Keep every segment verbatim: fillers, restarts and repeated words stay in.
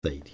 سيدي.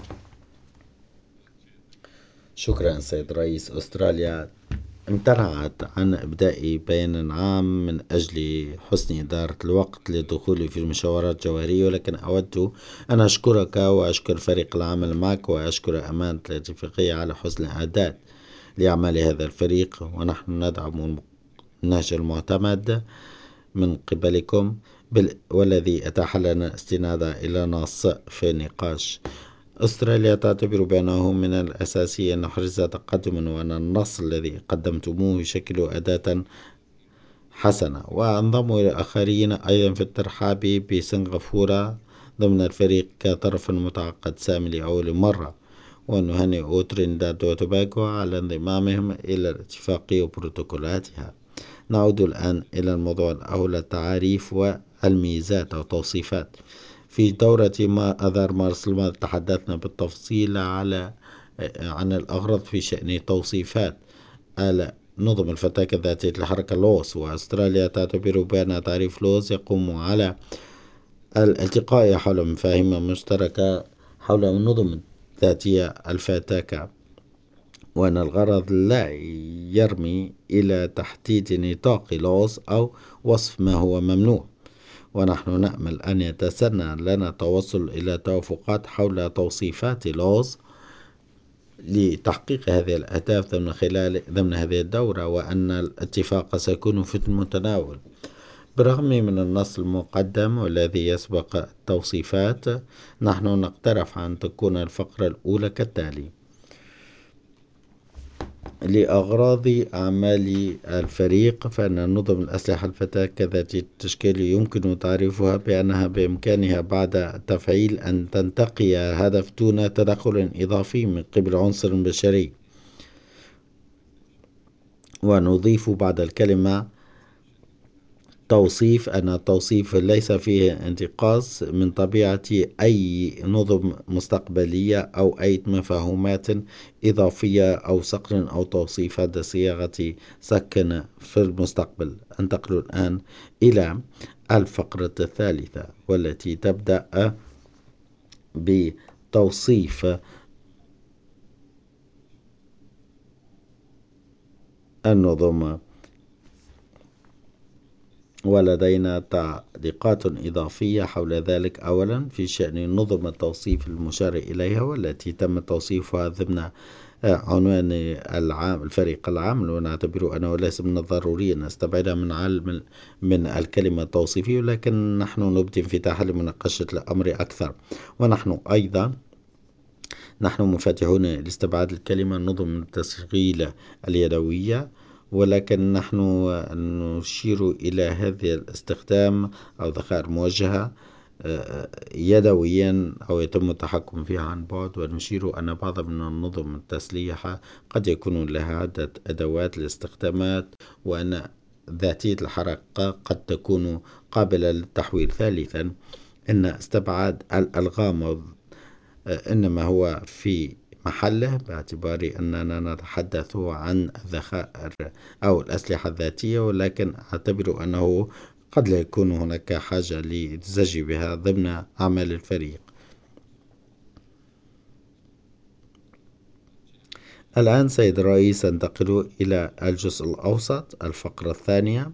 شكرا سيد رئيس. أستراليا امتنعت عن إبداء بيان عام من أجل حسن إدارة الوقت للدخول في المشاورات الجوهرية، ولكن أود أن أشكرك وأشكر فريق العمل معك وأشكر أمانة الاتفاقية على حسن الإعداد لأعمال هذا الفريق، ونحن ندعم النهج المعتمد من قبلكم والذي أتاح لنا الاستناد إلى نص في النقاش. أستراليا تعتبر بأنه من الأساسي أن نحرز تقدما، وأن النص الذي قدمتموه يشكل أداة حسنة، وأنضم إلى الآخرين أيضا في الترحاب بسنغافورة ضمن الفريق كطرف متعقد سامي لأول مرة، ونهنئ ترينيداد وتوباغو على انضمامهم إلى الاتفاقية وبروتوكولاتها. نعود الآن إلى الموضوع الأول، التعاريف والميزات أو توصيفات. في دورة ما أذار مارس الماضي تحدثنا بالتفصيل على عن الأغراض في شأن توصيفات نظم الفتاكة الذاتية الحركة لوس، وأستراليا تعتبر بأن تعريف لوس يقوم على الالتقاء حول مفاهيم مشتركة حول النظم الذاتية الفتاكة، وأن الغرض لا يرمي إلى تحديد نطاق لوس أو وصف ما هو ممنوع، ونحن نأمل أن يتسنى لنا التوصل إلى توافقات حول توصيفات لوز لتحقيق هذه الأهداف ضمن خلال ضمن هذه الدورة، وأن الاتفاق سيكون في المتناول. برغم من النص المقدم والذي يسبق التوصيفات، نحن نقترح أن تكون الفقرة الأولى كالتالي: لأغراض أعمال الفريق، فإن نظم الأسلحة الفتاكة ذاتية التشكيل يمكن تعريفها بأنها بإمكانها بعد تفعيل أن تنتقي هدف دون تدخل إضافي من قبل عنصر بشري. ونضيف بعد الكلمة توصيف أن التوصيف ليس فيه انتقاص من طبيعة أي نظم مستقبلية أو أي مفاهيمات إضافية أو صقر أو توصيفات صياغة سكن في المستقبل. انتقل الآن إلى الفقرة الثالثة، والتي تبدأ بتوصيف النظم، ولدينا تعليقات إضافية حول ذلك. أولا في شأن نظم التوصيف المشار إليها والتي تم توصيفها ضمن عنوان العام الفريق العام، ونعتبر أنه ليس من الضروري أن نستبعدها من علم من الكلمة التوصيفية، ولكن نحن نبدي انفتاحا لمناقشة الأمر أكثر. ونحن أيضا نحن مفتحون لاستبعاد الكلمة نظم التشغيل اليدوية، ولكن نحن نشير إلى هذا الاستخدام أو ذخائر موجهة يدويا أو يتم التحكم فيها عن بعد، ونشير أن بعض من النظم التسليحة قد يكون لها عدة أدوات لاستخدامات، وأن ذاتية الحركة قد تكون قابلة للتحويل. ثالثا إن استبعاد الألغام إنما هو في محله، باعتبار أننا نتحدث عن الذخائر أو الأسلحة الذاتية، ولكن أعتبر أنه قد لا يكون هناك حاجة للزج بها ضمن أعمال الفريق. الآن سيد الرئيس انتقل إلى الجزء الأوسط، الفقرة الثانية،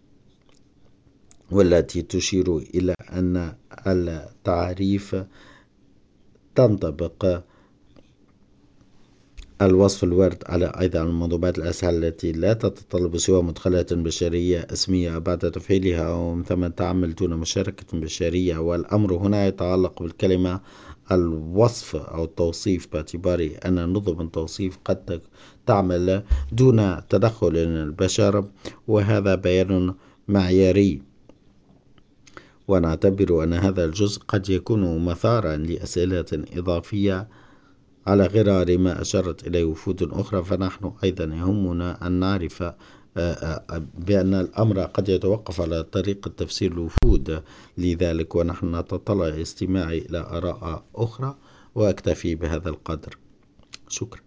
والتي تشير إلى أن التعريف تنطبق الوصف الوارد على أيضا المنظومات الأسهل التي لا تتطلب سوى مدخلات بشرية اسمية بعد تفعيلها، ومن ثم تعمل دون مشاركة بشرية. والأمر هنا يتعلق بالكلمة الوصف أو التوصيف، باعتبار أن نظم التوصيف قد تعمل دون تدخل البشر، وهذا بيان معياري. ونعتبر أن هذا الجزء قد يكون مثارا لأسئلة إضافية على غرار ما أشارت إليه وفود أخرى. فنحن أيضا يهمنا أن نعرف بأن الأمر قد يتوقف على طريقة تفسير الوفود، لذلك ونحن نتطلع استماع إلى آراء أخرى. وأكتفي بهذا القدر. شكرا.